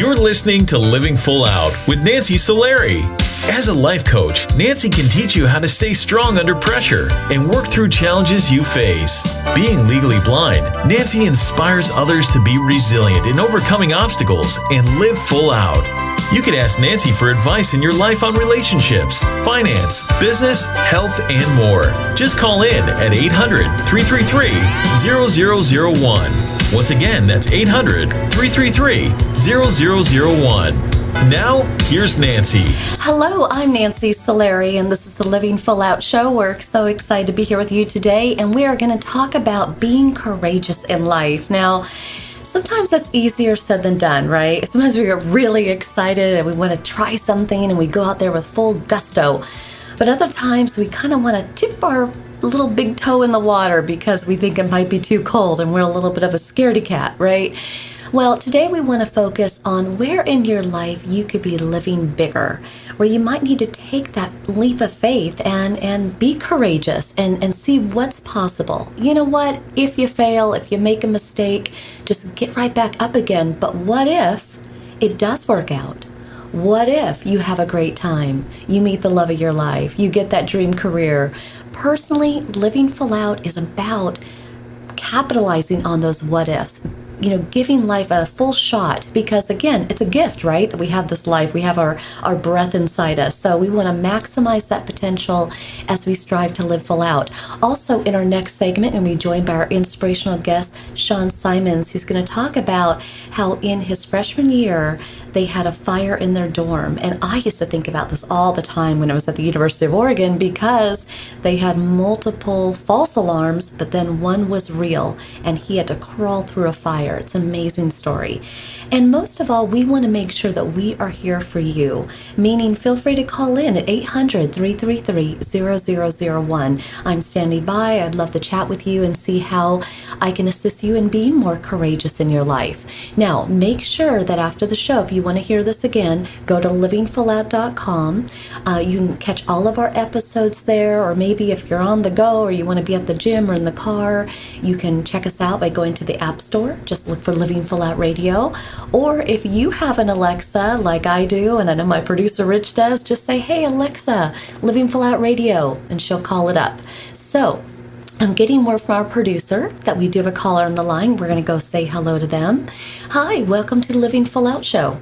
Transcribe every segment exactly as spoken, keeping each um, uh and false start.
You're listening to Living Full Out with Nancy Solari. As a life coach, Nancy can teach you how to stay strong under pressure and work through challenges you face. Being legally blind, Nancy inspires others to be resilient in overcoming obstacles and live full out. You can ask Nancy for advice in your life on relationships, finance, business, health, and more. Just call in at eight hundred, three three three, zero zero zero one. Once again, that's eight hundred, three three three, zero zero zero one. Now, here's Nancy. Hello, I'm Nancy Solari, and this is the Living Full Out Show. We're so excited to be here with you today, and we are going to talk about being courageous in life. Now, sometimes that's easier said than done, right? Sometimes we get really excited and we want to try something and we go out there with full gusto. But other times we kind of want to tip our little big toe in the water because we think it might be too cold and we're a little bit of a scaredy cat, right? Well, today we want to focus on where in your life you could be living bigger, where you might need to take that leap of faith and, and be courageous and, and see what's possible. You know what? If you fail, if you make a mistake, just get right back up again. But what if it does work out? What if you have a great time? You meet the love of your life. You get that dream career. Personally, Living Full Out is about capitalizing on those what ifs. You know, giving life a full shot because, again, it's a gift, right? That we have this life. We have our, our breath inside us. So we want to maximize that potential as we strive to live full out. Also, in our next segment, and we joined by our inspirational guest, Sean Simons, who's going to talk about how in his freshman year, they had a fire in their dorm. And I used to think about this all the time when I was at the University of Oregon because they had multiple false alarms, but then one was real, and he had to crawl through a fire. It's an amazing story. And most of all, we want to make sure that we are here for you, meaning feel free to call in at eight hundred, three three three, zero zero zero one. I'm standing by. I'd love to chat with you and see how I can assist you in being more courageous in your life. Now, make sure that after the show, if you want to hear this again, go to living full out dot com. Uh, you can catch all of our episodes there, or maybe if you're on the go or you want to be at the gym or in the car, you can check us out by going to the App Store. Just look for Living Full Out Radio. Or if you have an Alexa like I do, and I know my producer Rich does, just say, hey Alexa, Living Full Out Radio, and she'll call it up. So I'm getting word from our producer that we do have a caller on the line. We're going to go say hello to them. Hi, welcome to the Living Full Out Show.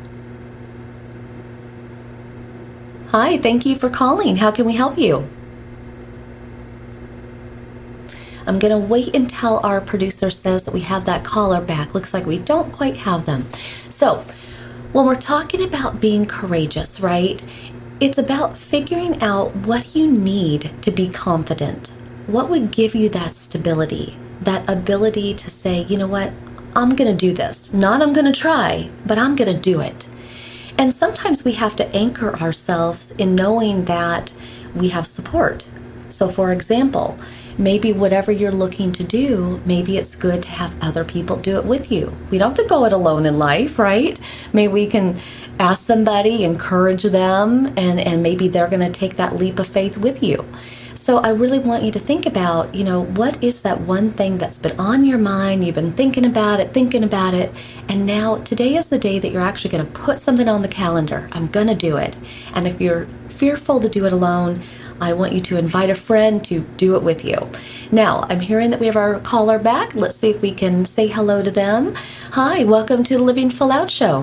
Hi, thank you for calling. How can we help you? I'm going to wait until our producer says that we have that caller back. Looks like we don't quite have them. So when we're talking about being courageous, right, it's about figuring out what you need to be confident. What would give you that stability, that ability to say, you know what, I'm going to do this. Not I'm going to try, but I'm going to do it. And sometimes we have to anchor ourselves in knowing that we have support. So for example, maybe whatever you're looking to do, maybe it's good to have other people do it with you. We don't have to go it alone in life, right? Maybe we can ask somebody, encourage them, and, and maybe they're going to take that leap of faith with you. So I really want you to think about, you know, what is that one thing that's been on your mind? You've been thinking about it, thinking about it, and now today is the day that you're actually going to put something on the calendar. I'm going to do it. And if you're fearful to do it alone, I want you to invite a friend to do it with you. Now, I'm hearing that we have our caller back. Let's see if we can say hello to them. Hi, welcome to the Living Full Out Show.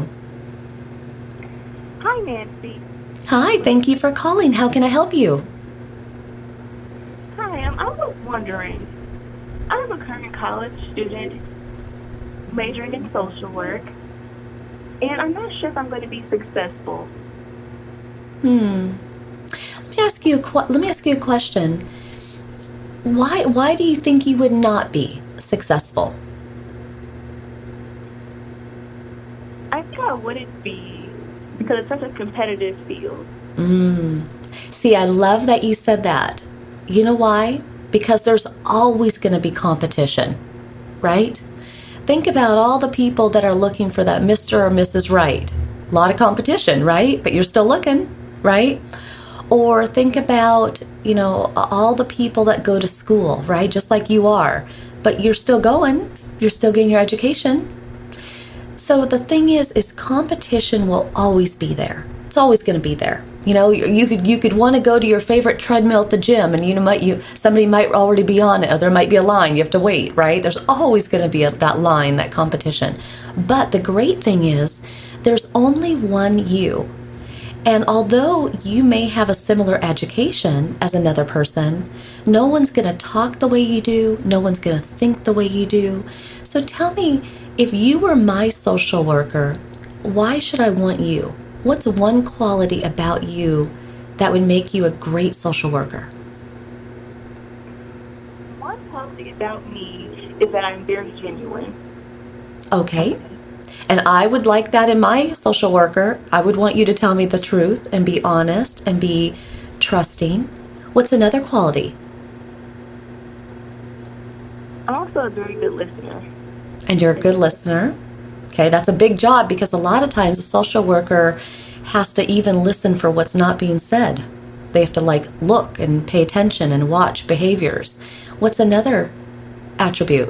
Hi, Nancy. Hi, thank you for calling. How can I help you? Hi, um, I was wondering, I'm a current college student majoring in social work, and I'm not sure if I'm going to be successful. Hmm. Let me ask you a qu- let me ask you a question. Why why do you think you would not be successful? I think I wouldn't be because it's such a competitive field. Mm. See, I love that you said that. You know why? Because there's always going to be competition, right? Think about all the people that are looking for that Mister or Missus Right. A lot of competition, right? But you're still looking, right? Or think about, you know, all the people that go to school, right? Just like you are, but you're still going, you're still getting your education. So the thing is, is competition will always be there. It's always going to be there. You know, you, you could you could want to go to your favorite treadmill at the gym, and you know, might you somebody might already be on it, or there might be a line. You have to wait, right? There's always going to be a, that line, that competition. But the great thing is, there's only one you. And although you may have a similar education as another person, no one's going to talk the way you do. No one's going to think the way you do. So tell me, if you were my social worker, why should I want you? What's one quality about you that would make you a great social worker? One quality about me is that I'm very genuine. Okay. And I would like that in my social worker. I would want you to tell me the truth and be honest and be trusting. What's another quality? I'm also a very good listener. And you're a good listener. Okay, that's a big job, because a lot of times a social worker has to even listen for what's not being said. They have to like look and pay attention and watch behaviors. What's another attribute?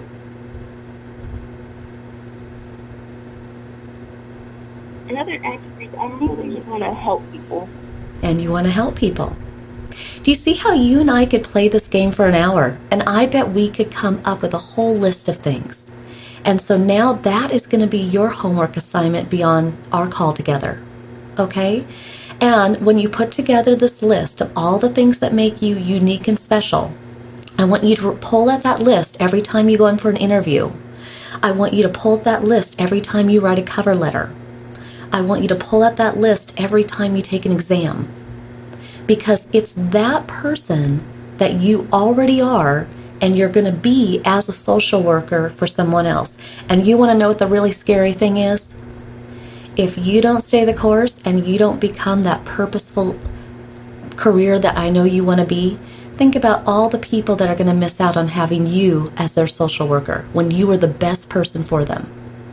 Another attribute, I really want to help people. And you want to help people. Do you see how you and I could play this game for an hour? And I bet we could come up with a whole list of things. And so now that is going to be your homework assignment beyond our call together. Okay? And when you put together this list of all the things that make you unique and special, I want you to pull at that list every time you go in for an interview. I want you to pull at that list every time you write a cover letter. I want you to pull at that list every time you take an exam. Because it's that person that you already are, and you're going to be as a social worker for someone else. And you want to know what the really scary thing is? If you don't stay the course and you don't become that purposeful career that I know you want to be, think about all the people that are going to miss out on having you as their social worker when you were the best person for them.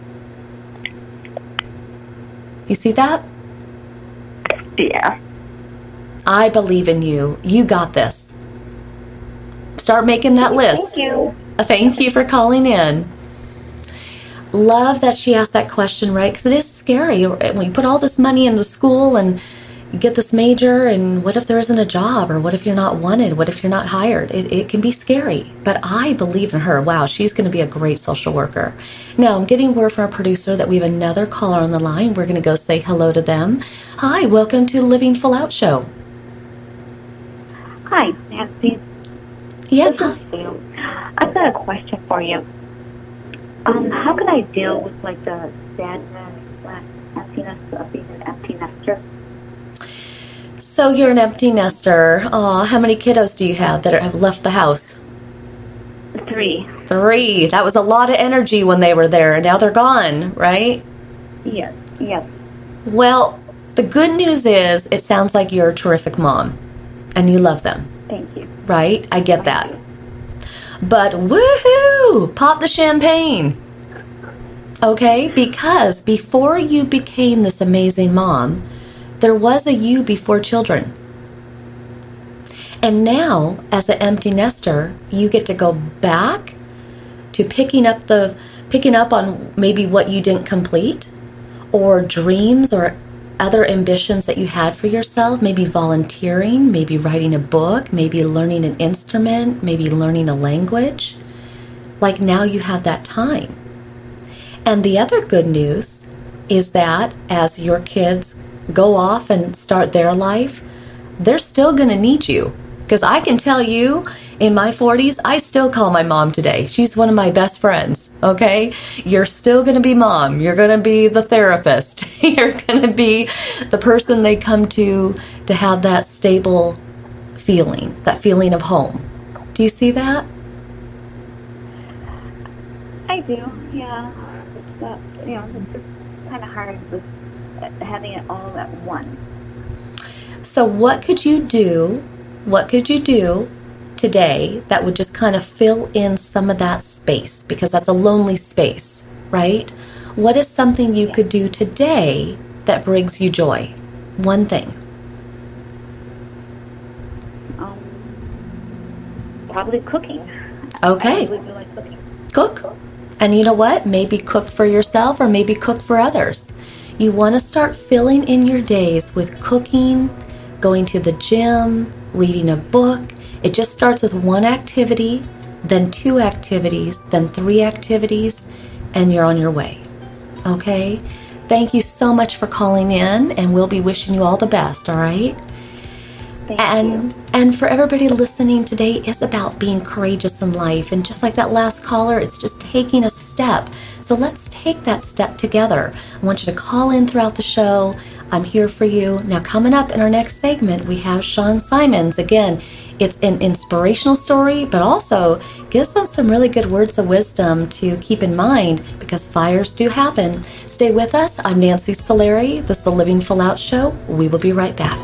You see that? Yeah. I believe in you. You got this. Start making that list. Thank you. Thank you for calling in. Love that she asked that question, right? Because it is scary when you put all this money into school and you get this major, and what if there isn't a job, or what if you're not wanted? What if you're not hired? It, it can be scary, but I believe in her. Wow, she's going to be a great social worker. Now, I'm getting word from our producer that we have another caller on the line. We're going to go say hello to them. Hi, welcome to the Living Full Out Show. Hi, Nancy. Yes, This is Sue. I've got a question for you. Um, how can I deal with like the sadness, uh, emptiness of being an empty nester? So you're an empty nester. Aw, how many kiddos do you have that are, have left the house? Three. Three. That was a lot of energy when they were there. Now they're gone, right? Yes, yes. Well, the good news is it sounds like you're a terrific mom and you love them, Thank you. right? I get that. But woohoo! Pop the champagne. Okay? Because before you became this amazing mom, there was a you before children. And now, as an empty nester, you get to go back to picking up the picking up on maybe what you didn't complete, or dreams or other ambitions that you had for yourself, maybe volunteering, maybe writing a book, maybe learning an instrument, maybe learning a language. Like now you have that time. And the other good news is that as your kids go off and start their life, they're still going to need you. Because I can tell you, in my forties, I still call my mom today. She's one of my best friends, okay? You're still going to be mom. You're going to be the therapist. You're going to be the person they come to to have that stable feeling, that feeling of home. Do you see that? I do, yeah. It's, uh, you know, it's just kind of hard with having it all at once. So what could you do, what could you do today that would just kind of fill in some of that space? Because that's a lonely space, right? What is something you could do today that brings you joy? One thing. Um, probably cooking. Okay. I really like cooking. Cook. And you know what? Maybe cook for yourself or maybe cook for others. You want to start filling in your days with cooking, going to the gym, reading a book. It just starts with one activity, then two activities, then three activities, and you're on your way. Okay? Thank you so much for calling in, and we'll be wishing you all the best, all right? Thank and you. and for everybody listening today, it's about being courageous in life. And just like that last caller, it's just taking a step. So let's take that step together. I want you to call in throughout the show. I'm here for you. Now, coming up in our next segment, we have Sean Simons. Again, it's an inspirational story, but also gives us some really good words of wisdom to keep in mind because fires do happen. Stay with us. I'm Nancy Solari. This is the Living Full Out Show. We will be right back.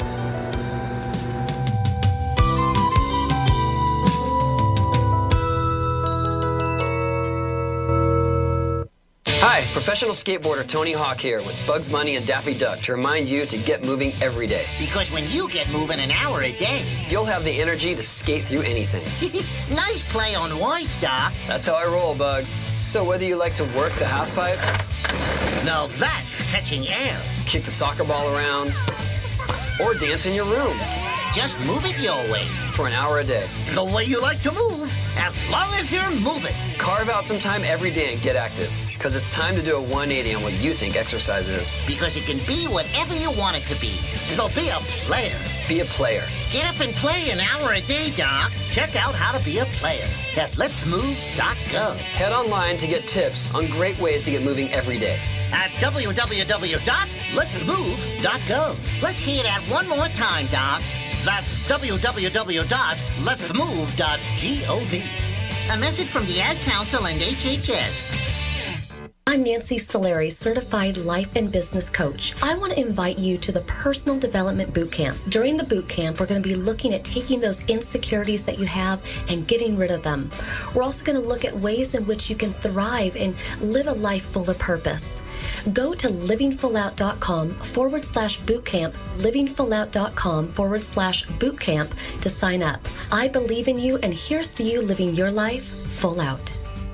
Hi, professional skateboarder Tony Hawk here with Bugs Bunny and Daffy Duck to remind you to get moving every day. Because when you get moving an hour a day, you'll have the energy to skate through anything. Nice play on words, Doc. That's how I roll, Bugs. So whether you like to work the half pipe, now that's catching air, kick the soccer ball around, or dance in your room, just move it your way. For an hour a day. The way you like to move, as long as you're moving. Carve out some time every day and get active. Because it's time to do a one eighty on what you think exercise is. Because it can be whatever you want it to be. So be a player. Be a player. Get up and play an hour a day, Doc. Check out how to be a player at lets move dot gov. Head online to get tips on great ways to get moving every day. At w w w dot lets move dot gov. Let's hear that one more time, Doc. That's w w w dot lets move dot gov. A message from the Ad Council and H H S. I'm Nancy Solari, Certified Life and Business Coach. I want to invite you to the Personal Development Boot Camp. During the boot camp, we're going to be looking at taking those insecurities that you have and getting rid of them. We're also going to look at ways in which you can thrive and live a life full of purpose. Go to livingfullout.com forward slash bootcamp, livingfullout.com forward slash bootcamp to sign up. I believe in you, and here's to you living your life full out.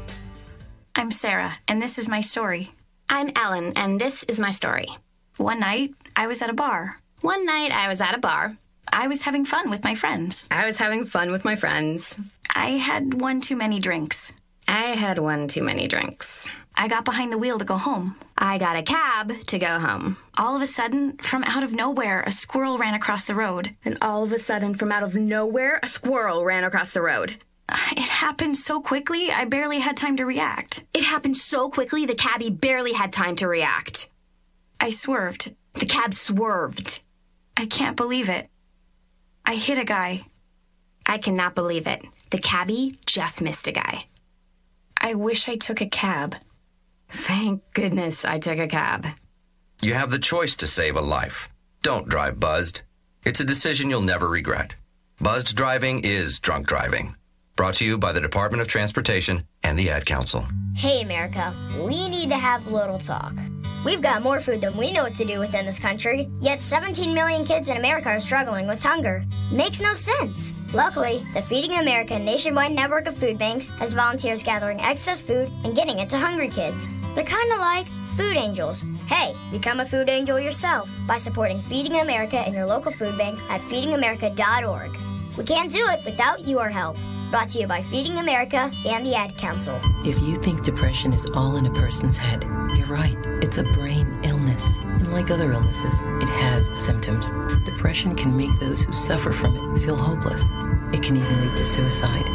I'm Sarah, and this is my story. I'm Ellen, and this is my story. One night, I was at a bar. One night, I was at a bar. I was having fun with my friends. I was having fun with my friends. I had one too many drinks. I had one too many drinks. I got behind the wheel to go home. I got a cab to go home. All of a sudden, from out of nowhere, a squirrel ran across the road. And all of a sudden, from out of nowhere, a squirrel ran across the road. It happened so quickly, I barely had time to react. It happened so quickly, the cabbie barely had time to react. I swerved. The cab swerved. I can't believe it. I hit a guy. I cannot believe it. The cabbie just missed a guy. I wish I took a cab. Thank goodness I took a cab. You have the choice to save a life. Don't drive buzzed. It's a decision you'll never regret. Buzzed driving is drunk driving. Brought to you by the Department of Transportation and the Ad Council. Hey, America, we need to have a little talk. We've got more food than we know what to do with in this country, yet seventeen million kids in America are struggling with hunger. Makes no sense. Luckily, the Feeding America nationwide network of food banks has volunteers gathering excess food and getting it to hungry kids. They're kind of like food angels. Hey, become a food angel yourself by supporting Feeding America in your local food bank at feeding america dot org. We can't do it without your help. Brought to you by Feeding America and the Ad Council. If you think depression is all in a person's head, you're right. It's a brain illness. And like other illnesses, it has symptoms. Depression can make those who suffer from it feel hopeless. It can even lead to suicide.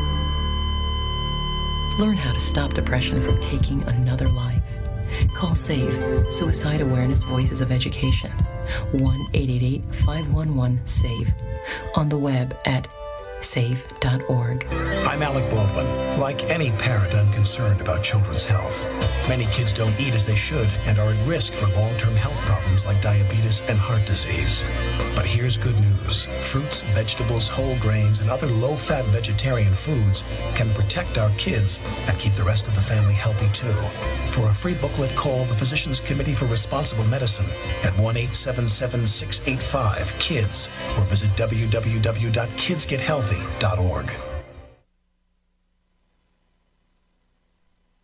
Learn how to stop depression from taking another life. Call SAVE, Suicide Awareness Voices of Education, one eight eight eight, five one one, SAVE, on the web at save dot org. I'm Alec Baldwin. Like any parent, I'm concerned about children's health. Many kids don't eat as they should and are at risk for long-term health problems like diabetes and heart disease. But here's good news. Fruits, vegetables, whole grains, and other low-fat vegetarian foods can protect our kids and keep the rest of the family healthy too. For a free booklet, call the Physicians Committee for Responsible Medicine at one eight seven seven, six eight five, KIDS or visit w w w dot kids get healthy dot org.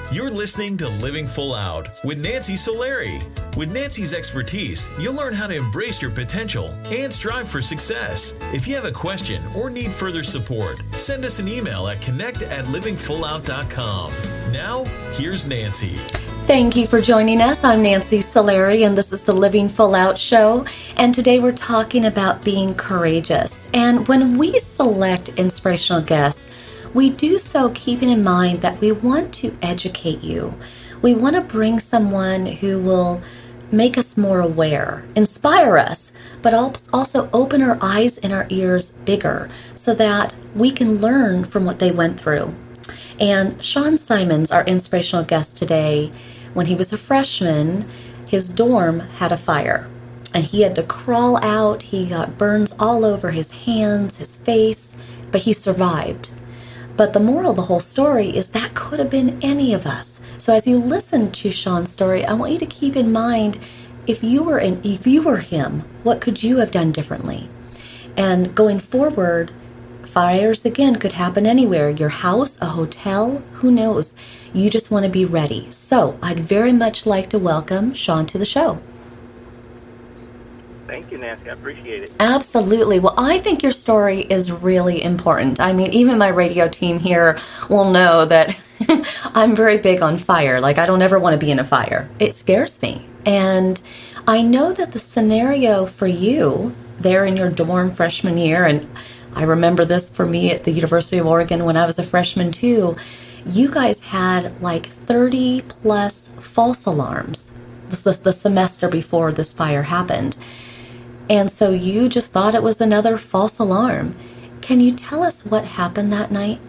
You're listening to Living Full Out with Nancy Solari. With Nancy's expertise, you'll learn how to embrace your potential and strive for success. If you have a question or need further support, send us an email at connect at living full out dot com. Now, here's Nancy. Thank you for joining us. I'm Nancy Solari, and this is the Living Full Out Show. And today we're talking about being courageous. And when we select inspirational guests, we do so keeping in mind that we want to educate you. We want to bring someone who will make us more aware, inspire us, but also open our eyes and our ears bigger so that we can learn from what they went through. And Sean Simons, our inspirational guest today, when he was a freshman, his dorm had a fire. And he had to crawl out. He got burns all over his hands, his face, but he survived. But the moral of the whole story is that could have been any of us. So as you listen to Sean's story, I want you to keep in mind, if you were in, if you were him, what could you have done differently? And going forward, fires again could happen anywhere. Your house, a hotel, who knows? You just want to be ready. So I'd very much like to welcome Sean to the show. Thank you, Nancy. I appreciate it. Absolutely. Well, I think your story is really important. I mean, even my radio team here will know that I'm very big on fire. Like, I don't ever want to be in a fire. It scares me. And I know that the scenario for you there in your dorm freshman year, and I remember this for me at the University of Oregon when I was a freshman too, you guys had like thirty plus false alarms. This was the semester before this fire happened. And so you just thought it was another false alarm. Can you tell us what happened that night?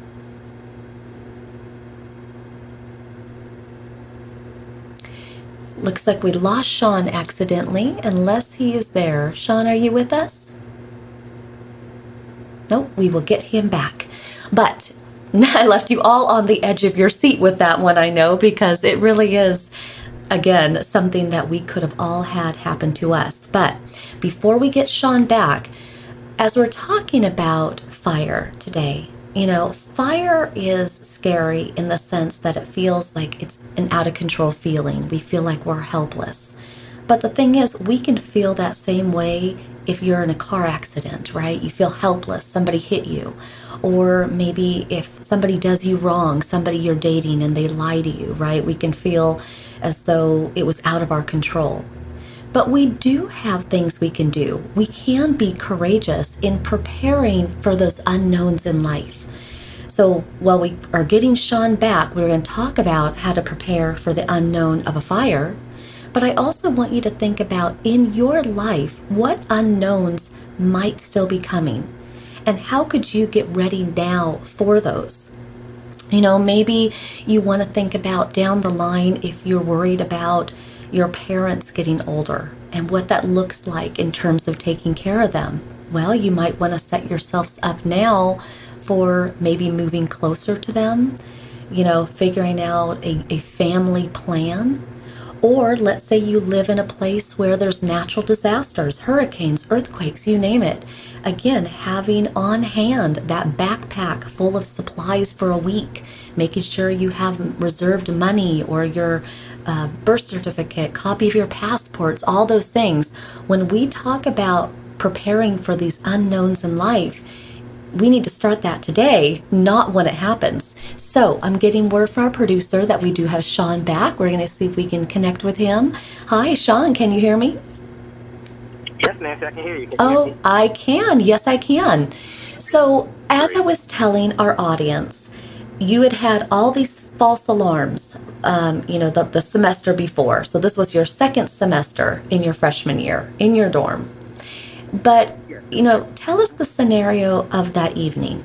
Looks like we lost Sean accidentally, unless he is there. Sean, are you with us? Nope, we will get him back. But I left you all on the edge of your seat with that one, I know, because it really is, again, something that we could have all had happen to us. But before we get Sean back, as we're talking about fire today, you know, fire is scary in the sense that it feels like it's an out of control feeling. We feel like we're helpless. But the thing is, we can feel that same way if you're in a car accident, right? You feel helpless, somebody hit you. Or maybe if somebody does you wrong, somebody you're dating and they lie to you, right? We can feel as though it was out of our control. But we do have things we can do. We can be courageous in preparing for those unknowns in life. So while we are getting Sean back, we're going to talk about how to prepare for the unknown of a fire. But I also want you to think about, in your life, what unknowns might still be coming? And how could you get ready now for those? You know, maybe you want to think about down the line if you're worried about your parents getting older and what that looks like in terms of taking care of them. Well, you might want to set yourselves up now for maybe moving closer to them, you know, figuring out a, a family plan. Or let's say you live in a place where there's natural disasters, hurricanes, earthquakes, you name it. Again, having on hand that backpack full of supplies for a week, making sure you have reserved money or your uh, birth certificate, copy of your passports, all those things. When we talk about preparing for these unknowns in life, we need to start that today, not when it happens. So I'm getting word from our producer that we do have Sean back. We're going to see if we can connect with him. Hi, Sean, can you hear me? Yes, Nancy, I can hear you. Can you oh, hear me? I can. Yes, I can. So as I was telling our audience, you had had all these false alarms, um, you know, the, the semester before. So this was your second semester in your freshman year, in your dorm. But, you know, tell us the scenario of that evening.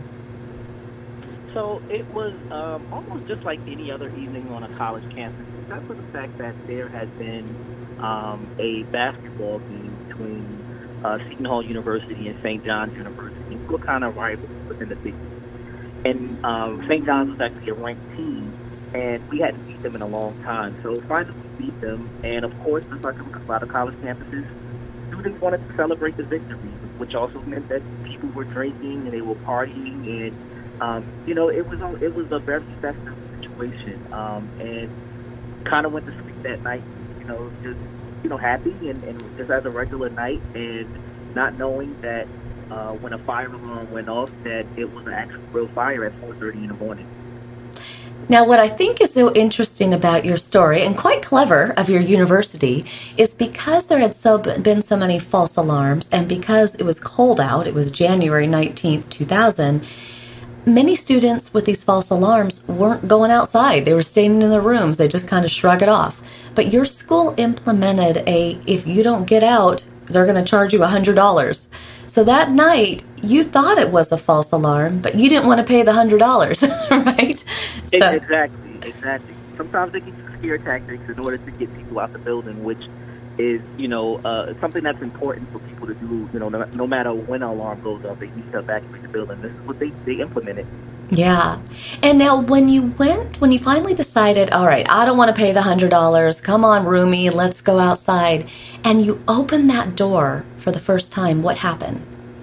So it was um, almost just like any other evening on a college campus, except for the fact that there has been um, a basketball game between uh, Seton Hall University and Saint John's University. We were kind of rivals within the Big East. And um, Saint John's was actually a ranked team, and we hadn't beat them in a long time. So finally we beat them, and of course, just like a lot of college campuses, students wanted to celebrate the victory, which also meant that people were drinking and they were partying, and um, you know, it was a, it was a very festive situation. situation, um, and kind of went to sleep that night, you know, just, you know, happy and, and just as a regular night, and not knowing that uh, when a fire alarm went off, that it was an actual real fire at four thirty in the morning. Now, what I think is so interesting about your story, and quite clever of your university, is because there had so been so many false alarms, and because it was cold out, it was January nineteenth, two thousand, many students with these false alarms weren't going outside. They were staying in their rooms. They just kind of shrug it off. But your school implemented a, if you don't get out, they're going to charge you one hundred dollars. So that night, you thought it was a false alarm, but you didn't want to pay the one hundred dollars, right? So. Exactly, exactly. Sometimes they can use scare tactics in order to get people out the building, which is, you know, uh, something that's important for people to do. You know, no, no matter when an alarm goes off, they need to evacuate the building. This is what they, they implemented. Yeah. And now when you went, when you finally decided, all right, I don't want to pay the one hundred dollars, come on, roomie, let's go outside, and you opened that door for the first time, what happened?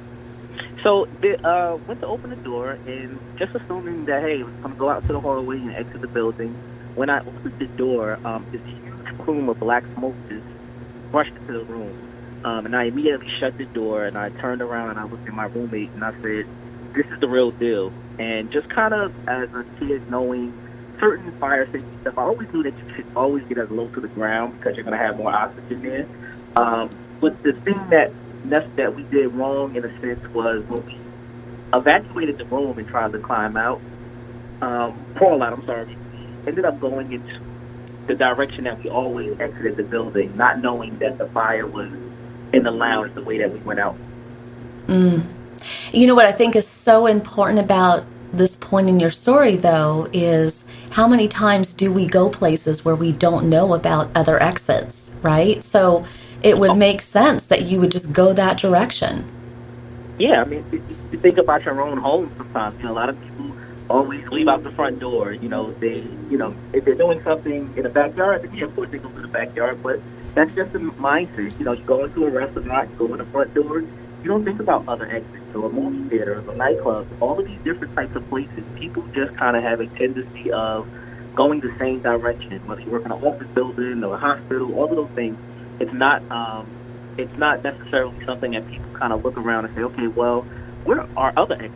So they uh, went to open the door, and just assuming that, hey, I'm going to go out to the hallway and exit the building. When I opened the door, um, this huge plume of black smoke just rushed into the room. Um, and I immediately shut the door, and I turned around, and I looked at my roommate, and I said, this is the real deal. And just kind of as a kid knowing certain fire safety stuff, I always knew that you should always get as low to the ground because you're going to have more oxygen there. Um, but the thing that that we did wrong, in a sense, was when we evacuated the room and tried to climb out, um, crawl out, I'm sorry, we ended up going into the direction that we always exited the building, not knowing that the fire was in the lounge the way that we went out. Mm. You know what I think is so important about this point in your story, though, is how many times do we go places where we don't know about other exits, right? So it would make sense that you would just go that direction. Yeah, I mean, you think about your own home sometimes. You know, a lot of people always leave out the front door. You know, they, you know, if they're doing something in the backyard, then yeah, of course they go to the backyard, but that's just a mindset. You know, you go into a restaurant, you go in the front door, you don't think about other exits or movie theaters or nightclubs, all of these different types of places. People just kind of have a tendency of going the same direction, whether you work in an office building or a hospital, all of those things. It's not, um, it's not necessarily something that people kind of look around and say, okay, well, where are other exits?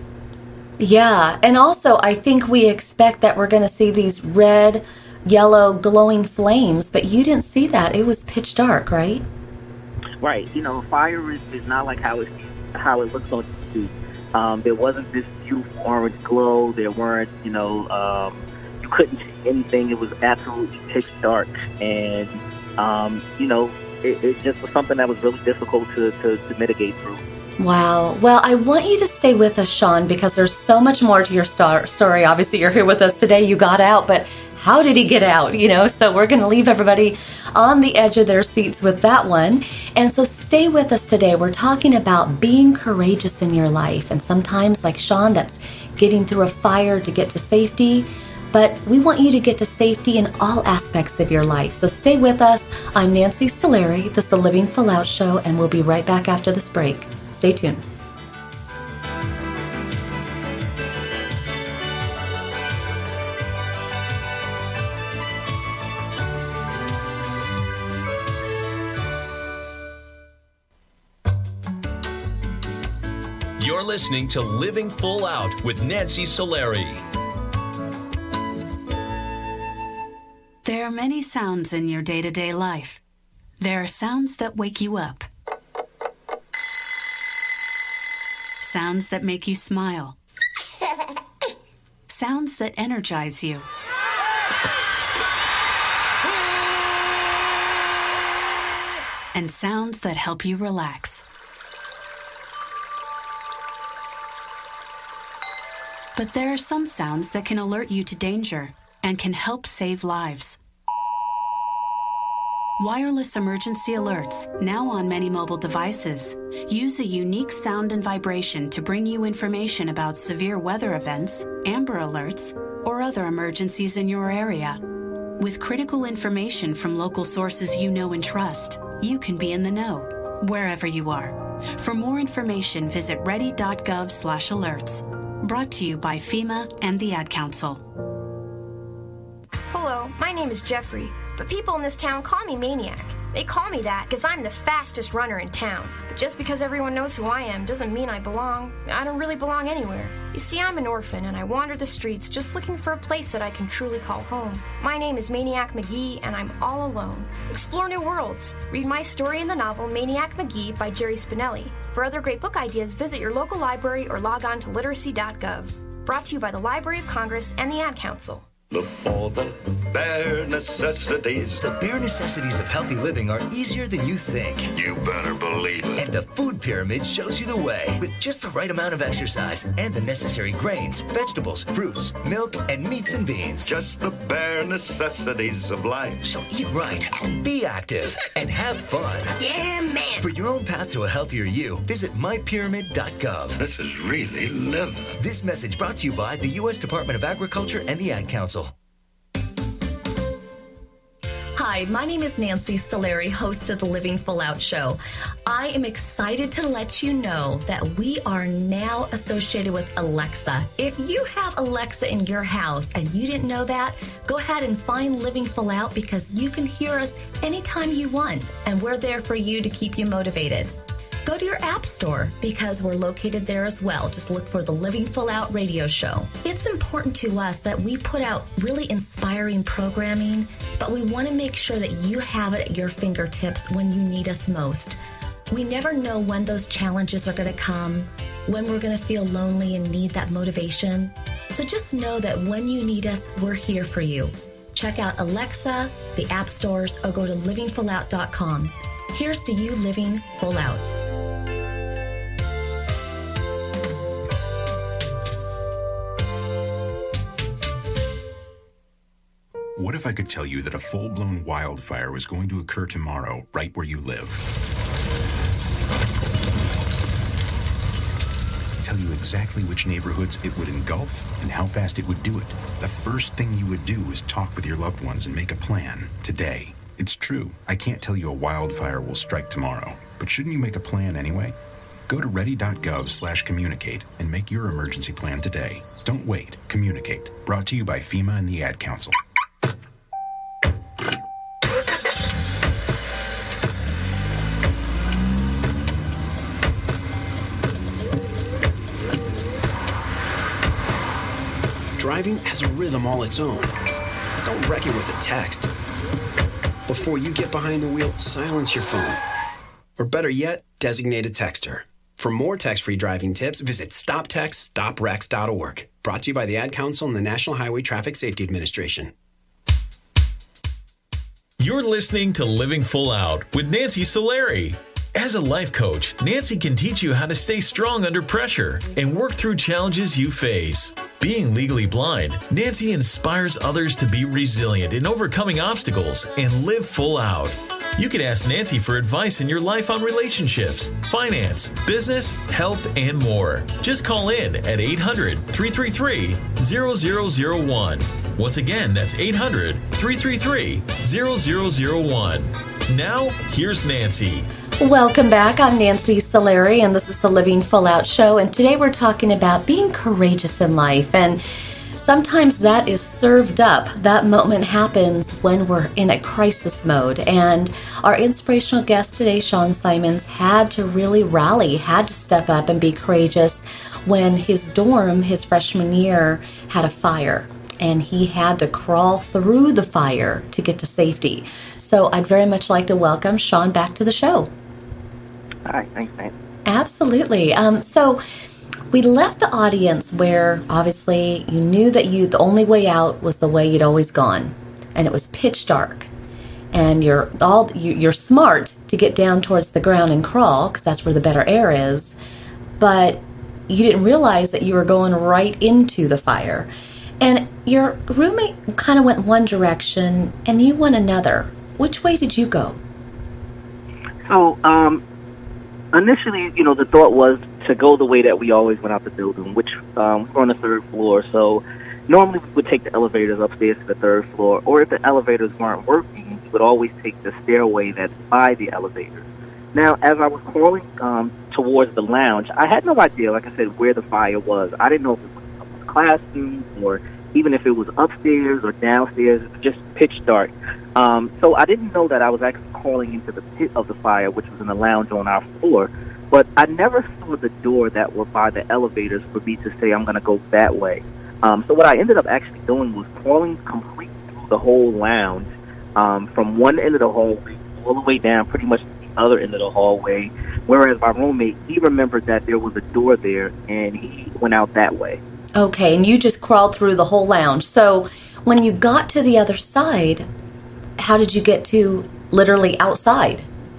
Yeah, and also I think we expect that we're going to see these red, yellow, glowing flames, but you didn't see that. It was pitch dark, right? Right. You know, fire is, is not like how it how it looks on T V. Um, there wasn't this beautiful orange glow. There weren't, you know, um, you couldn't see anything. It was absolutely pitch dark, and um, you know, it, it just was something that was really difficult to, to, to mitigate through. Wow. Well, I want you to stay with us, Sean, because there's so much more to your star- story. Obviously, you're here with us today. You got out, but how did he get out? You know, so we're going to leave everybody on the edge of their seats with that one. And so stay with us today. We're talking about being courageous in your life. And sometimes, like Sean, that's getting through a fire to get to safety. But we want you to get to safety in all aspects of your life. So stay with us. I'm Nancy Solari. This is the Living Full Out Show, and we'll be right back after this break. Stay tuned. You're listening to Living Full Out with Nancy Solari. There are many sounds in your day-to-day life. There are sounds that wake you up. Sounds that make you smile. Sounds that energize you. And sounds that help you relax. But there are some sounds that can alert you to danger and can help save lives. Wireless emergency alerts, now on many mobile devices, use a unique sound and vibration to bring you information about severe weather events, Amber Alerts, or other emergencies in your area. With critical information from local sources you know and trust, you can be in the know, wherever you are. For more information, visit ready.gov slash alerts. Brought to you by FEMA and the Ad Council. Hello, my name is Jeffrey, but people in this town call me Maniac. They call me that because I'm the fastest runner in town. But just because everyone knows who I am doesn't mean I belong. I don't really belong anywhere. You see, I'm an orphan and I wander the streets just looking for a place that I can truly call home. My name is Maniac McGee and I'm all alone. Explore new worlds. Read my story in the novel Maniac McGee by Jerry Spinelli. For other great book ideas, visit your local library or log on to literacy dot gov. Brought to you by the Library of Congress and the Ad Council. Look for the bare necessities. The bare necessities of healthy living are easier than you think. You better believe it. And the food pyramid shows you the way. With just the right amount of exercise and the necessary grains, vegetables, fruits, milk, and meats and beans. Just the bare necessities of life. So eat right, be active, and have fun. Yeah, man. For your own path to a healthier you, visit my pyramid dot gov. This is really living. This message brought to you by the U S Department of Agriculture and the Ad Council. Hi, my name is Nancy Solari, host of the Living Full Out Show. I am excited to let you know that we are now associated with Alexa. If you have Alexa in your house and you didn't know that, go ahead and find Living Full Out because you can hear us anytime you want, and we're there for you to keep you motivated. Go to your app store because we're located there as well. Just look for the Living Full Out radio show. It's important to us that we put out really inspiring programming, but we want to make sure that you have it at your fingertips when you need us most. We never know when those challenges are going to come, when we're going to feel lonely and need that motivation. So just know that when you need us, we're here for you. Check out Alexa, the app stores, or go to living full out dot com. Here's to you living full out. What if I could tell you that a full-blown wildfire was going to occur tomorrow right where you live? Tell you exactly which neighborhoods it would engulf and how fast it would do it. The first thing you would do is talk with your loved ones and make a plan today. It's true, I can't tell you a wildfire will strike tomorrow, but shouldn't you make a plan anyway? Go to ready dot gov slash communicate and make your emergency plan today. Don't wait, communicate. Brought to you by FEMA and the Ad Council. Driving has a rhythm all its own. Don't wreck it with a text. Before you get behind the wheel, silence your phone. Or better yet, designate a texter. For more text-free driving tips, visit stop text stop wrecks dot org. Brought to you by the Ad Council and the National Highway Traffic Safety Administration. You're listening to Living Full Out with Nancy Solari. As a life coach, Nancy can teach you how to stay strong under pressure and work through challenges you face. Being legally blind, Nancy inspires others to be resilient in overcoming obstacles and live full out. You can ask Nancy for advice in your life on relationships, finance, business, health, and more. Just call in at eight hundred, three three three, zero zero zero one. Once again, that's eight hundred, three three three, zero zero zero one. Now, here's Nancy. Welcome back. I'm Nancy Solari, and this is the Living Full Out Show. And today we're talking about being courageous in life. And sometimes that is served up. That moment happens when we're in a crisis mode. And our inspirational guest today, Sean Simons, had to really rally, had to step up and be courageous when his dorm, his freshman year, had a fire. And he had to crawl through the fire to get to safety. So I'd very much like to welcome Sean back to the show. Hi, thanks, man. Absolutely. Um, so we left the audience where obviously you knew that you the only way out was the way you'd always gone, and it was pitch dark. And you're all you, you're smart to get down towards the ground and crawl because that's where the better air is, but you didn't realize that you were going right into the fire. And your roommate kind of went one direction, and you went another. Which way did you go? So, um, initially, you know, the thought was to go the way that we always went out the building, which um, we're on the third floor. So, normally we would take the elevators upstairs to the third floor, or if the elevators weren't working, we would always take the stairway that's by the elevators. Now, as I was crawling um, towards the lounge, I had no idea, like I said, where the fire was. I didn't know if it was someone's classroom or even if it was upstairs or downstairs, it was just pitch dark. Um, so I didn't know that I was actually crawling into the pit of the fire, which was in the lounge on our floor. But I never saw the door that were by the elevators for me to say I'm going to go that way. Um, so what I ended up actually doing was crawling completely through the whole lounge, um, from one end of the hallway all the way down pretty much to the other end of the hallway, whereas my roommate, he remembered that there was a door there, and he went out that way. Okay, and you just crawled through the whole lounge. So when you got to the other side, how did you get to literally outside?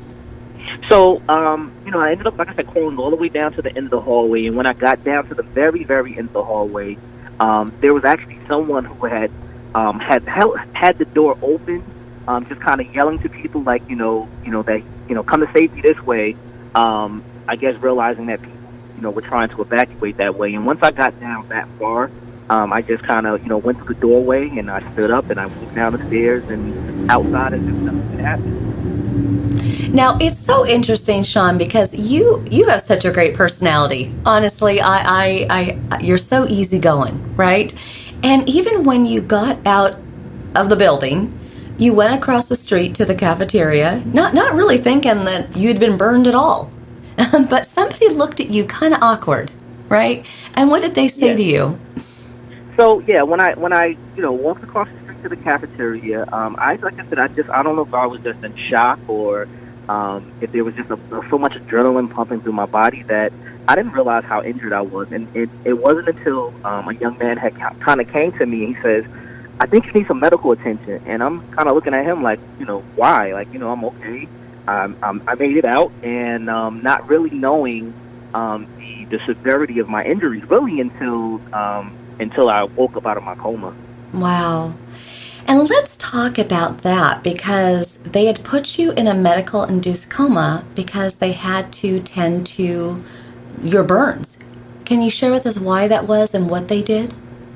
So, um, you know, I ended up, like I said, crawling all the way down to the end of the hallway, and when I got down to the very, very end of the hallway, um, there was actually someone who had um, had held, had the door open, um, just kind of yelling to people like, you know, you know, that, you know, come to safety this way, um, I guess realizing that people, you know, were trying to evacuate that way. And once I got down that far, um, I just kind of, you know, went to the doorway, and I stood up, and I walked down the stairs and outside as if nothing had happened. Now, it's so interesting, Sean, because you you have such a great personality. Honestly, I, I, I you're so easygoing, right? And even when you got out of the building, you went across the street to the cafeteria, not not really thinking that you'd been burned at all. But somebody looked at you kind of awkward, right? And what did they say Yeah. to you? So yeah, when I when I you know walked across the street to the cafeteria, um, I like I said, I just I don't know if I was just in shock or um, if there was just a, so much adrenaline pumping through my body that I didn't realize how injured I was. And it, it wasn't until um, a young man had kind of came to me and he says, "I think you need some medical attention." And I'm kind of looking at him like, you know, why? Like, you know, I'm okay. Um, um, I made it out, and um, not really knowing um, the, the severity of my injuries really until um, until I woke up out of my coma. Wow. And let's talk about that, because they had put you in a medical-induced coma because they had to tend to your burns. Can you share with us why that was and what they did?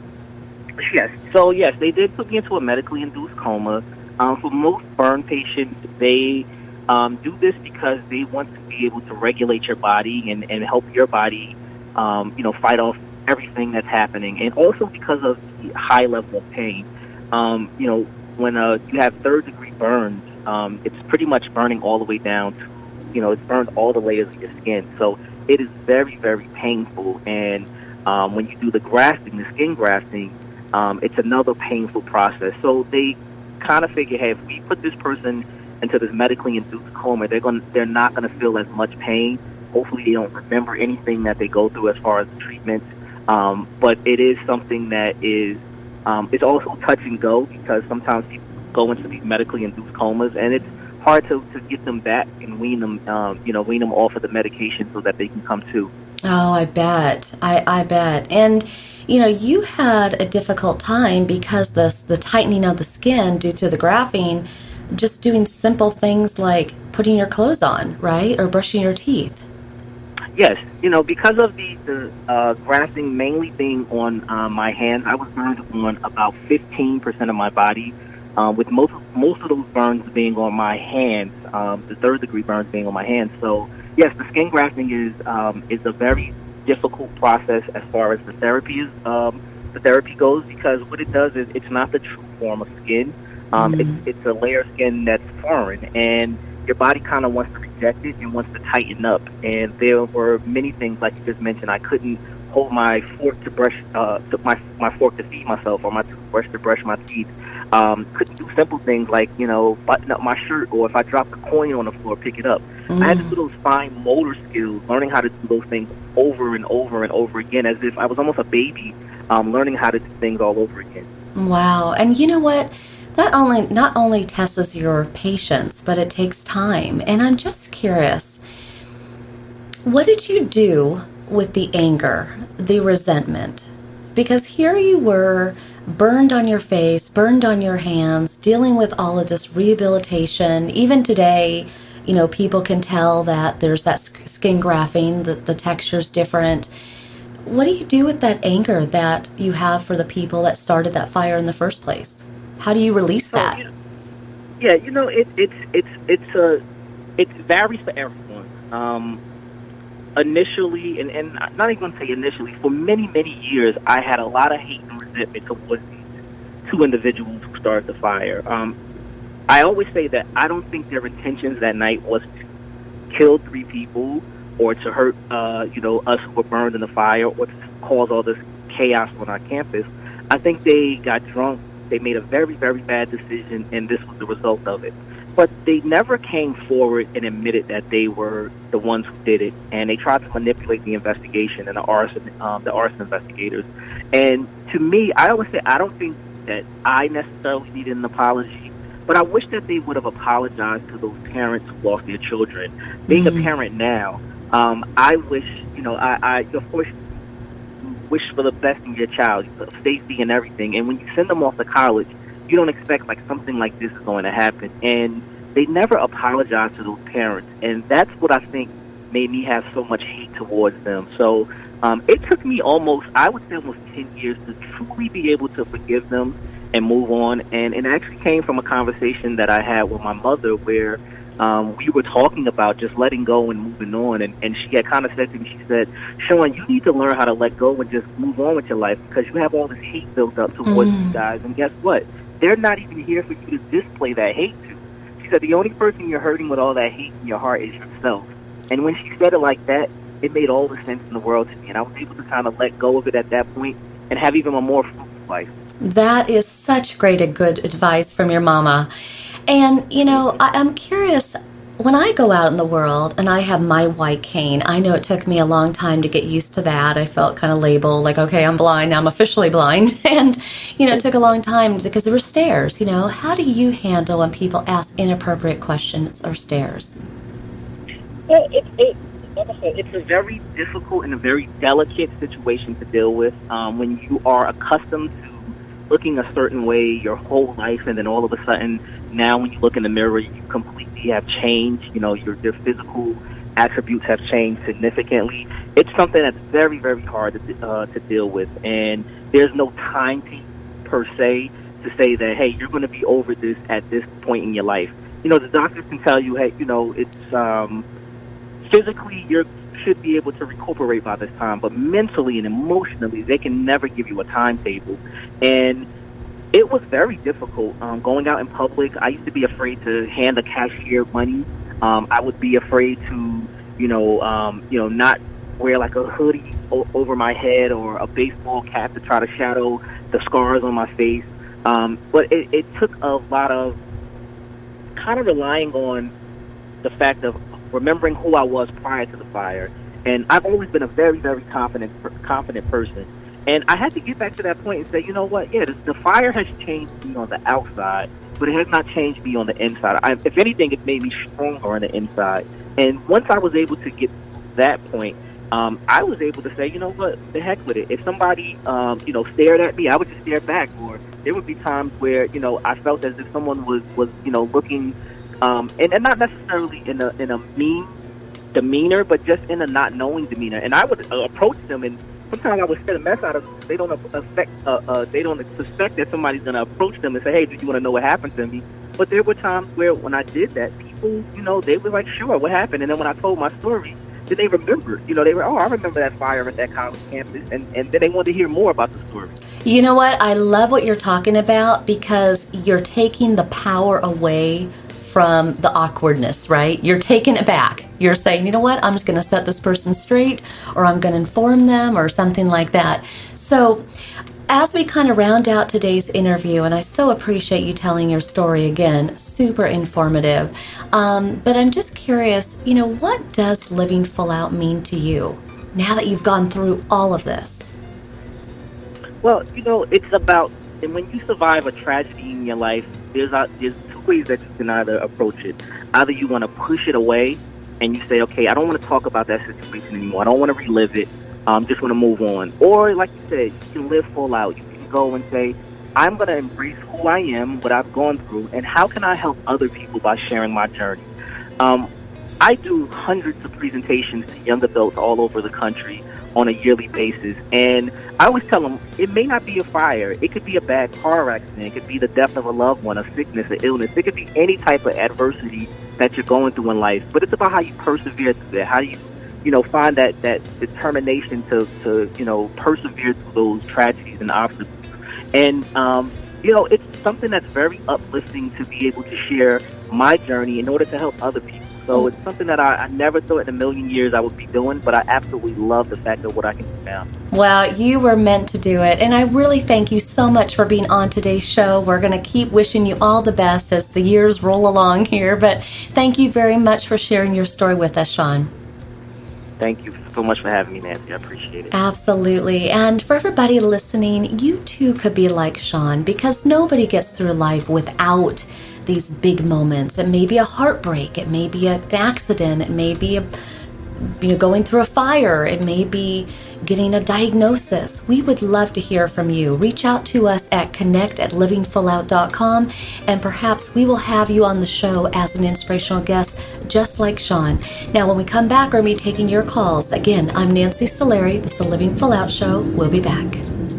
Yes. So, yes, they did put me into a medically induced coma. Um, for most burn patients, they um, do this because they want to be able to regulate your body and, and help your body, um, you know, fight off everything that's happening, and also because of the high level of pain. Um, you know, when uh, you have third-degree burns, um, it's pretty much burning all the way down to, you know, it's burned all the layers of your skin. So it is very, very painful. And um, when you do the grafting, the skin grafting, um, it's another painful process. So they kind of figure, hey, if we put this person into this medically induced coma, they're going, they're not going to feel as much pain. Hopefully, they don't remember anything that they go through as far as the treatment. Um, but it is something that is, um, it's also touch and go, because sometimes people go into these medically induced comas, and it's hard to, to get them back and wean them, um, you know, wean them off of the medication so that they can come to. Oh, I bet. I, I bet. And, you know, you had a difficult time because the, the tightening of the skin due to the grafting, just doing simple things like putting your clothes on, right? Or brushing your teeth. Yes, you know, because of the, the uh, grafting mainly being on uh, my hands, I was burned on about fifteen percent of my body, uh, with most, most of those burns being on my hands, um, the third-degree burns being on my hands. So, yes, the skin grafting is um, is a very difficult process as far as the therapy is, um, the therapy goes, because what it does is it's not the true form of skin. Um, Mm-hmm. it's, it's a layer of skin that's foreign, and your body kind of wants to reject it and wants to tighten up. And there were many things, like you just mentioned. I couldn't hold my fork to brush, uh, to my my fork to feed myself, or my toothbrush to brush my teeth. Um, couldn't do simple things like, you know, button up my shirt, or if I dropped a coin on the floor, pick it up. Mm. I had to do those fine motor skills, learning how to do those things over and over and over again, as if I was almost a baby, um, learning how to do things all over again. Wow. And you know what? That only not only tests your patience, but it takes time. And I'm just curious, what did you do with the anger, the resentment? Because here you were, burned on your face, burned on your hands, dealing with all of this rehabilitation. Even today, you know, people can tell that there's that skin grafting, the, the texture's different. What do you do with that anger that you have for the people that started that fire in the first place? How do you release that? So, you know, yeah, you know, it, it's it's it's a it varies for everyone. Um, initially, and, and I'm not even going to say initially, for many many years, I had a lot of hate and resentment towards these two individuals who started the fire. Um, I always say that I don't think their intentions that night was to kill three people or to hurt, uh, you know, us who were burned in the fire or to cause all this chaos on our campus. I think they got drunk. They made a very, very bad decision, and this was the result of it. But they never came forward and admitted that they were the ones who did it, and they tried to manipulate the investigation and the arson, um, the arson investigators. And to me, I always say I don't think that I necessarily needed an apology, but I wish that they would have apologized to those parents who lost their children. Being mm-hmm. a parent now, um, I wish, you know, I, I of course wish for the best in your child, safety and everything. And when you send them off to college, you don't expect like something like this is going to happen. And they never apologized to those parents. And that's what I think made me have so much hate towards them. So um, it took me almost, I would say almost ten years to truly be able to forgive them and move on. And it actually came from a conversation that I had with my mother where um, we were talking about just letting go and moving on. And, and she had kind of said to me, she said, Sean, you need to learn how to let go and just move on with your life because you have all this hate built up towards mm. these guys. And guess what? They're not even here for you to display that hate to. She said the only person you're hurting with all that hate in your heart is yourself. And when she said it like that, it made all the sense in the world to me. And I was able to kind of let go of it at that point and have even a more fruitful life. That is such great, a good advice from your mama. And, you know, I, I'm curious, when I go out in the world and I have my white cane, I know it took me a long time to get used to that. I felt kind of labeled like, okay, I'm blind, now I'm officially blind. And, you know, it took a long time because there were stares, you know. How do you handle when people ask inappropriate questions or stares? Well, it, it, it's a very difficult and a very delicate situation to deal with um, when you are accustomed to looking a certain way your whole life, and then all of a sudden, now when you look in the mirror, you completely have changed. You know, your, your physical attributes have changed significantly. It's something that's very, very hard to, uh, to deal with, and there's no time per se to say that, hey, you're going to be over this at this point in your life. You know, the doctors can tell you, hey, you know, it's um, physically you should be able to recuperate by this time, but mentally and emotionally, they can never give you a timetable. And it was very difficult um, going out in public. I used to be afraid to hand the cashier money. Um, I would be afraid to, you know, um, you know, not wear like a hoodie o- over my head or a baseball cap to try to shadow the scars on my face. Um, but it, it took a lot of kind of relying on the fact of remembering who I was prior to the fire. And I've always been a very, very confident, confident person. And I had to get back to that point and say, you know what? Yeah, the, the fire has changed me on the outside, but it has not changed me on the inside. I, if anything, it made me stronger on the inside. And once I was able to get to that point, um, I was able to say, you know what? The heck with it. If somebody, um, you know, stared at me, I would just stare back. Or there would be times where, you know, I felt as if someone was, was you know, looking, um, and, and not necessarily in a in a mean demeanor, but just in a not knowing demeanor. And I would uh, approach them, and sometimes I would scare the mess out of them. They don't affect, uh, uh, they don't suspect that somebody's going to approach them and say, hey, do you want to know what happened to me? But there were times where when I did that, people, you know, they were like, sure, what happened? And then when I told my story, then they remembered. You know, they were, oh, I remember that fire at that college campus. And, and then they wanted to hear more about the story. You know what? I love what you're talking about because you're taking the power away from the awkwardness, right? You're taking it back. You're saying, you know what, I'm just going to set this person straight, or I'm going to inform them, or something like that. So as we kind of round out today's interview, and I so appreciate you telling your story again, super informative, um, but I'm just curious, you know, what does living full out mean to you now that you've gone through all of this? Well, you know, it's about, and when you survive a tragedy in your life, there's, a, there's two ways that you can either approach it. Either you want to push it away, and you say, okay, I don't want to talk about that situation anymore. I don't want to relive it. I um, just want to move on. Or, like you said, you can live full out. You can go and say, I'm going to embrace who I am, what I've gone through, and how can I help other people by sharing my journey? Um, I do hundreds of presentations to young adults all over the country on a yearly basis, and I always tell them, it may not be a fire. It could be a bad car accident. It could be the death of a loved one, a sickness, an illness. It could be any type of adversity that you're going through in life, but it's about how you persevere through that, how you, you know, find that, that determination to, to, you know, persevere through those tragedies and obstacles. And, um, you know, it's something that's very uplifting to be able to share my journey in order to help other people. So it's something that I, I never thought in a million years I would be doing, but I absolutely love the fact of what I can do now. Well, you were meant to do it, and I really thank you so much for being on today's show. We're going to keep wishing you all the best as the years roll along here, but thank you very much for sharing your story with us, Sean. Thank you so much for having me, Nancy. I appreciate it. Absolutely. And for everybody listening, you too could be like Sean, because nobody gets through life without these big moments. It may be a heartbreak, it may be an accident, it may be a, you know, going through a fire, it may be getting a diagnosis. We would love to hear from you. Reach out to us at connect at living full out dot com, and perhaps we will have you on the show as an inspirational guest, just like Sean. Now, when we come back, we're going to be taking your calls. Again, I'm Nancy Solari. This is the Living Full Out Show. We'll be back.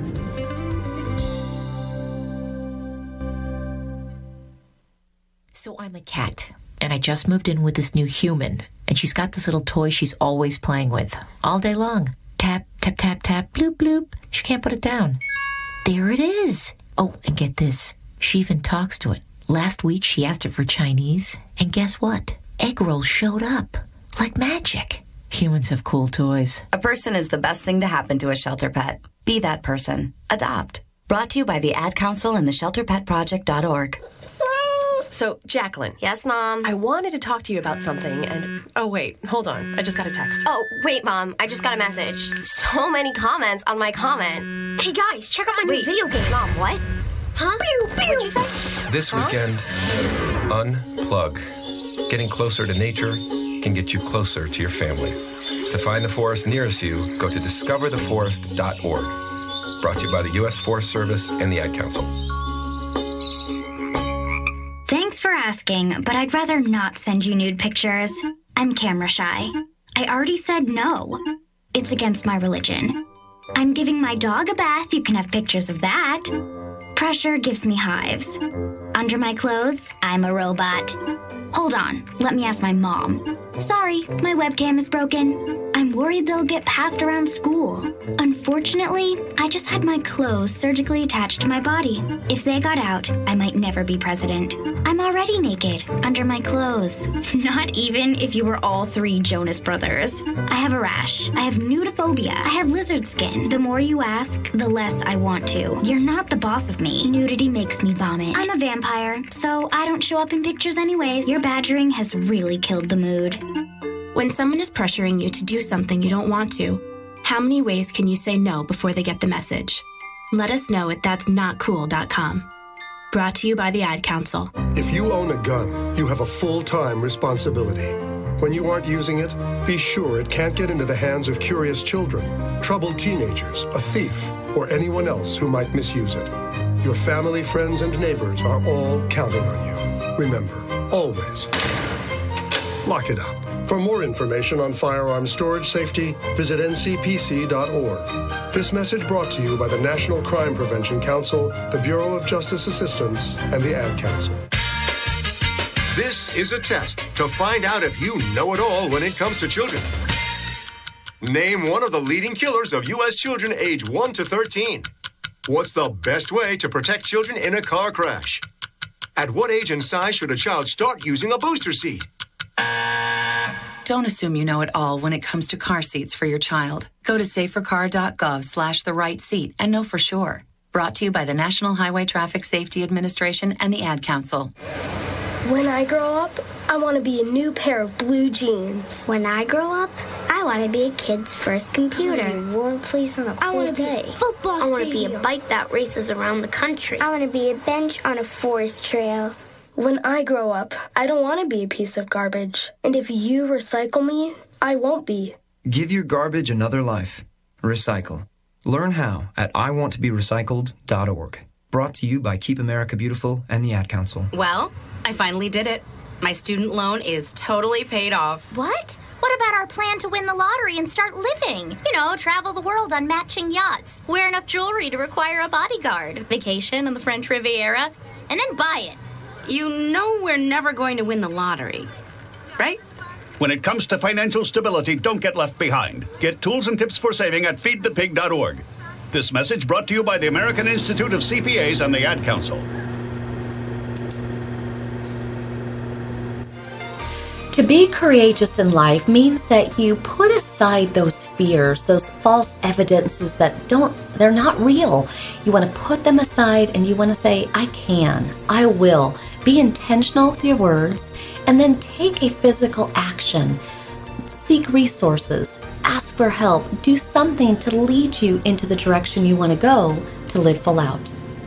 So I'm a cat, and I just moved in with this new human, and she's got this little toy she's always playing with, all day long. Tap, tap, tap, tap, bloop, bloop. She can't put it down. There it is. Oh, and get this. She even talks to it. Last week, she asked it for Chinese, and guess what? Egg rolls showed up. Like magic. Humans have cool toys. A person is the best thing to happen to a shelter pet. Be that person. Adopt. Brought to you by the Ad Council and the shelter pet project dot org. So, Jacqueline. Yes, Mom? I wanted to talk to you about something, and... Oh, wait. Hold on. I just got a text. Oh, wait, Mom. I just got a message. So many comments on my comment. Hey, guys, check out my new wait. video game. Mom, what? Huh? Pew, pew. What'd you say? This huh? weekend, unplug. Getting closer to nature can get you closer to your family. To find the forest nearest you, go to discover the forest dot org. Brought to you by the U S Forest Service and the Ad Council. Thanks for asking, but I'd rather not send you nude pictures. I'm camera shy. I already said no. It's against my religion. I'm giving my dog a bath. You can have pictures of that. Pressure gives me hives. Under my clothes, I'm a robot. Hold on, let me ask my mom. Sorry, my webcam is broken. I'm worried they'll get passed around school. Unfortunately, I just had my clothes surgically attached to my body. If they got out, I might never be president. I'm already naked, under my clothes. Not even if you were all three Jonas Brothers. I have a rash. I have nudophobia. I have lizard skin. The more you ask, the less I want to. You're not the boss of me. Nudity makes me vomit. I'm a vampire, so I don't show up in pictures anyways. Your badgering has really killed the mood. When someone is pressuring you to do something you don't want to, how many ways can you say no before they get the message? Let us know at that's not cool dot com. Brought to you by the Ad Council. If you own a gun, you have a full-time responsibility. When you aren't using it, be sure it can't get into the hands of curious children, troubled teenagers, a thief, or anyone else who might misuse it. Your family, friends, and neighbors are all counting on you. Remember, always, lock it up. For more information on firearms storage safety, visit N C P C dot org. This message brought to you by the National Crime Prevention Council, the Bureau of Justice Assistance, and the Ad Council. This is a test to find out if you know it all when it comes to children. Name one of the leading killers of U S children age one to thirteen. What's the best way to protect children in a car crash? At what age and size should a child start using a booster seat? Don't assume you know it all when it comes to car seats for your child. Go to safercar dot gov slash the right seat and know for sure. Brought to you by the National Highway Traffic Safety Administration and the Ad Council. When I grow up, I want to be a new pair of blue jeans. When I grow up, I want to be a kid's first computer. I want to be a warm place on a cold I want to day. be a football I want to stadium. be a bike that races around the country. I want to be a bench on a forest trail. When I grow up, I don't want to be a piece of garbage. And if you recycle me, I won't be. Give your garbage another life. Recycle. Learn how at I want to be recycled dot org. Brought to you by Keep America Beautiful and the Ad Council. Well, I finally did it. My student loan is totally paid off. What? What about our plan to win the lottery and start living? You know, travel the world on matching yachts, wear enough jewelry to require a bodyguard, vacation in the French Riviera, and then buy it. You know we're never going to win the lottery, right? When it comes to financial stability, don't get left behind. Get tools and tips for saving at feed the pig dot org. This message brought to you by the American Institute of C P As and the Ad Council. To be courageous in life means that you put aside those fears, those false evidences that don't, they're not real. You want to put them aside and you want to say, I can, I will. Be intentional with your words and then take a physical action. Seek resources, ask for help, do something to lead you into the direction you want to go to live full out.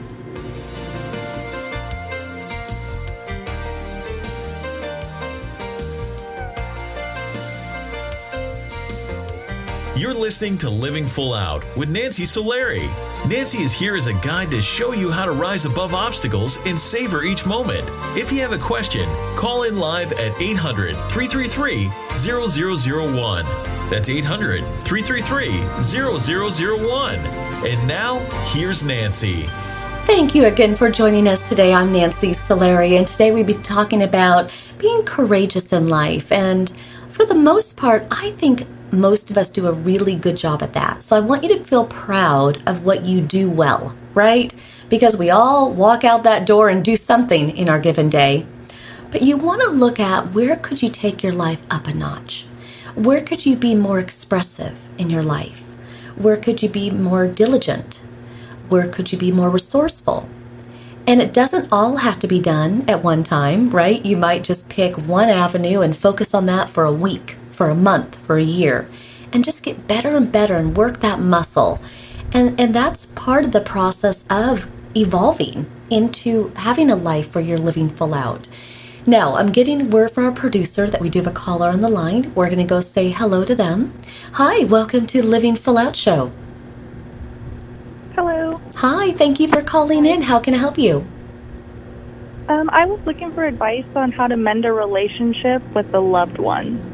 You're listening to Living Full Out with Nancy Solari. Nancy is here as a guide to show you how to rise above obstacles and savor each moment. If you have a question, call in live at eight hundred, three three three, zero zero zero one. That's eight hundred, three three three, zero zero zero one. And now, here's Nancy. Thank you again for joining us today. I'm Nancy Solari, and today we'll be talking about being courageous in life. And for the most part, I think most of us do a really good job at that. So I want you to feel proud of what you do well, right? Because we all walk out that door and do something in our given day. But you want to look at where could you take your life up a notch? Where could you be more expressive in your life? Where could you be more diligent? Where could you be more resourceful? And it doesn't all have to be done at one time, right? You might just pick one avenue and focus on that for a week, for a month, for a year, and just get better and better and work that muscle. And and that's part of the process of evolving into having a life where you're living full out. Now, I'm getting word from our producer that we do have a caller on the line. We're going to go say hello to them. Hi, welcome to Living Full Out Show. Hello. Hi, thank you for calling in. How can I help you? Um, I was looking for advice on how to mend a relationship with a loved one.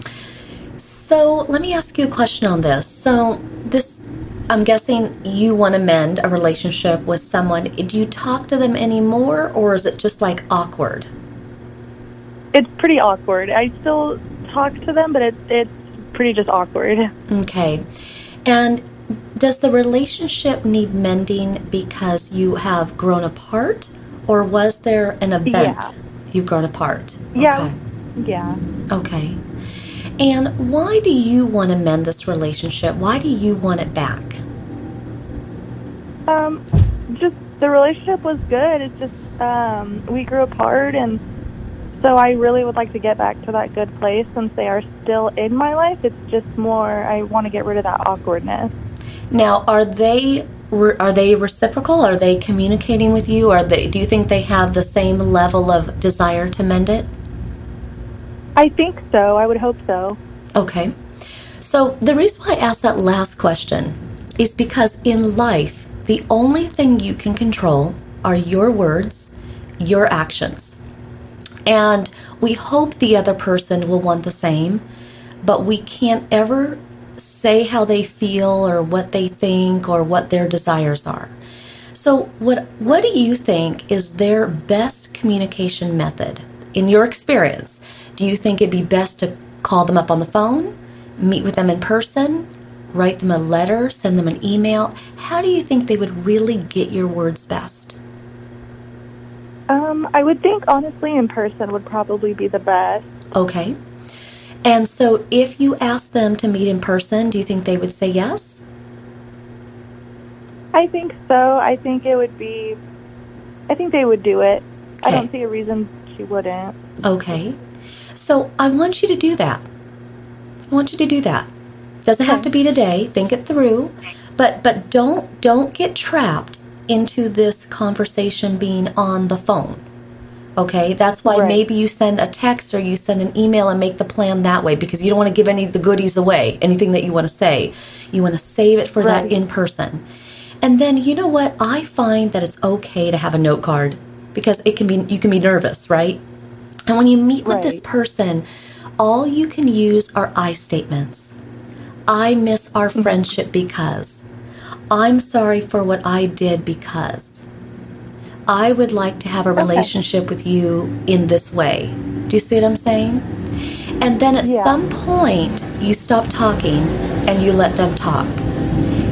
So let me ask you a question on this. So this, I'm guessing you want to mend a relationship with someone. Do you talk to them anymore, or is it just like awkward? It's pretty awkward. I still talk to them, but it, it's pretty just awkward. Okay. And does the relationship need mending because you have grown apart, or was there an event Yeah. you've grown apart? Yeah. Okay. Yeah. Okay. And why do you want to mend this relationship? Why do you want it back? Um, just the relationship was good. It's just um, we grew apart, and so I really would like to get back to that good place since they are still in my life. It's just more I want to get rid of that awkwardness. Now, are they are they reciprocal? Are they communicating with you? Are they? Do you think they have the same level of desire to mend it? I think so. I would hope so. Okay. So the reason why I asked that last question is because in life, the only thing you can control are your words, your actions. And we hope the other person will want the same, but we can't ever say how they feel or what they think or what their desires are. So what what do you think is their best communication method in your experience? Do you think it'd be best to call them up on the phone, meet with them in person, write them a letter, send them an email? How do you think they would really get your words best? Um, I would think, honestly, in person would probably be the best. Okay. And so if you asked them to meet in person, do you think they would say yes? I think so. I think it would be, I think they would do it. I Okay. don't see a reason she wouldn't. Okay. So I want you to do that. I want you to do that. Doesn't have to be today. Think it through. But but don't don't get trapped into this conversation being on the phone. Okay? That's why Right. maybe you send a text or you send an email and make the plan that way, because you don't want to give any of the goodies away, anything that you want to say. You want to save it for that Right. in person. And then you know what? I find that it's okay to have a note card because it can be you can be nervous, right? And when you meet with this person, all you can use are I statements. I miss our friendship because. I'm sorry for what I did because. I would like to have a relationship with you in this way. Do you see what I'm saying? And then at Yeah. some point, you stop talking and you let them talk.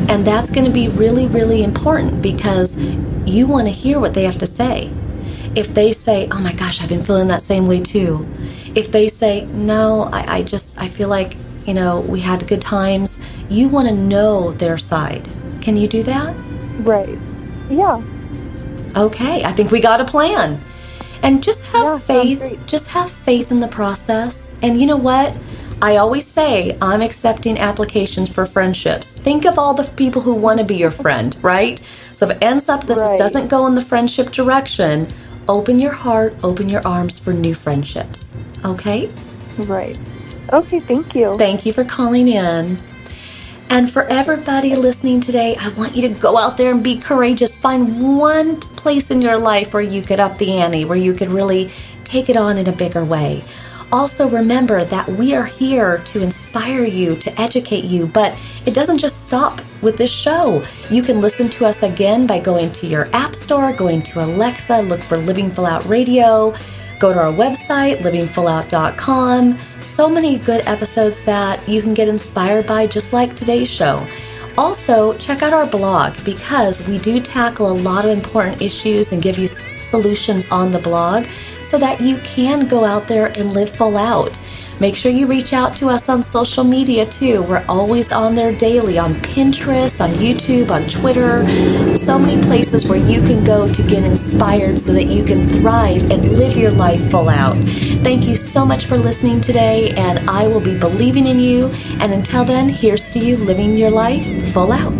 And that's going to be really, really important because you want to hear what they have to say. If they say, oh my gosh, I've been feeling that same way too. If they say, no, I, I just, I feel like, you know, we had good times. You want to know their side. Can you do that? Right. Yeah. Okay, I think we got a plan. And just have yeah, faith, just have faith in the process. And you know what? I always say I'm accepting applications for friendships. Think of all the people who want to be your friend, right? So if it ends up that right. this doesn't go in the friendship direction, open your heart, open your arms for new friendships. Okay? Right. Okay, thank you. Thank you for calling in. And for everybody listening today, I want you to go out there and be courageous. Find one place in your life where you could up the ante, where you could really take it on in a bigger way. Also remember that we are here to inspire you, to educate you, but it doesn't just stop with this show. You can listen to us again by going to your app store, going to Alexa, look for Living Full Out Radio, go to our website, living full out dot com. So many good episodes that you can get inspired by, just like today's show. Also, check out our blog because we do tackle a lot of important issues and give you solutions on the blog so that you can go out there and live full out. Make sure you reach out to us on social media too. We're always on there daily on Pinterest, on YouTube, on Twitter. So many places where you can go to get inspired so that you can thrive and live your life full out. Thank you so much for listening today, and I will be believing in you. And until then, here's to you living your life full out.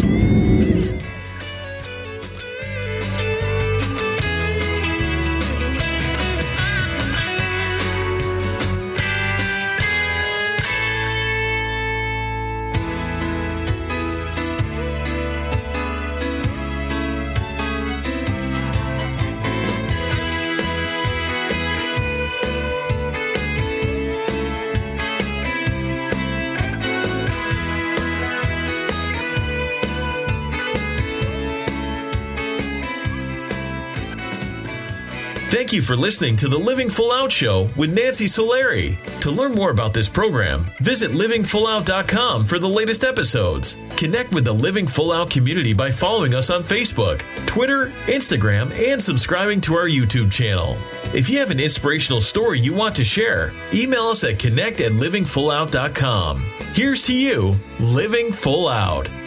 Thank you for listening to the Living Full Out Show with Nancy Solari. To learn more about this program, visit living full out dot com for the latest episodes. Connect with the Living Full Out community by following us on Facebook, Twitter, Instagram, and subscribing to our YouTube channel. If you have an inspirational story you want to share, email us at connect at living full out dot com. Here's to you, living full out.